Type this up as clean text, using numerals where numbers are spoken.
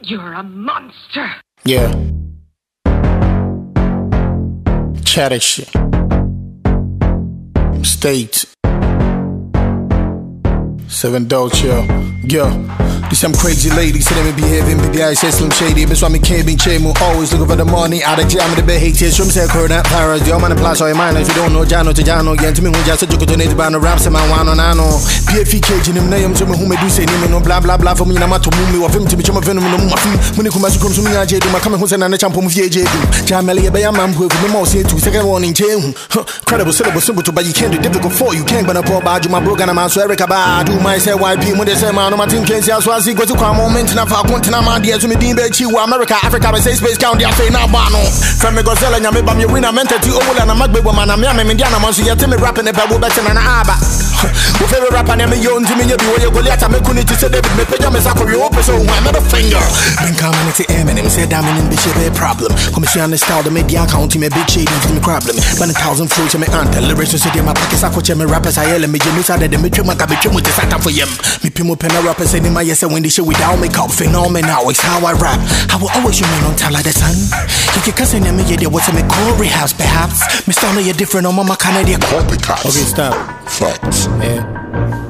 You're a monster. Yeah. Chatter shit. State. 7 Dolce. Yeah. These some crazy ladies, so they be behaving, baby, I say Slim Shady. But swami can't be chemo, always looking for the money. Out of jam, the bed haters, from say current Paris. The man plus or mine, if you don't know Jano to Jano, yeah, to me, when just a joke to need to ban the raps and my one on ano. PFE cage in him, name to me who may do say, no blah blah blah for me, I'm to move me or him to be chum of venom, no muffin. When you come to come to me, I do my coming home and a champ of VJ. Jameli, a bay man who will more say 2 second warning chain. Credible, syllable, simple to, but you can't do difficult for you. Can't but a poor badge, my broken amount, so Eric Abba, do my say YP when they say, man, my team can't see us. I go to come moment na fa kontina ma dia to me din be chi wa America Africa be say space count dia say na ba no from me gozela nya me ba me winner mentati owula na magbebo ma na me me dia na mo so yete me rapping e ba wo be na aba wo fe rapper na me yo nti me nya bi wo ye Goliath me kuni ti say David me peja me sakori wo pe so one middle finger ben community Eminem said Eminem be she be problem come see on the style the media count me big shady to me problem ban 1,000 fruits me ant lyrics so dey my pocket sakoche me rappers I yell me je me say de me twema ka be twemu te sata for yem me pimo pen rappers say my yes when they show without makeup phenomenal it's how I rap I will always remain on top of the sun you can cuss in me yeah what's in me call rehabs perhaps me style you different on my Canadian copycat okay stop facts yeah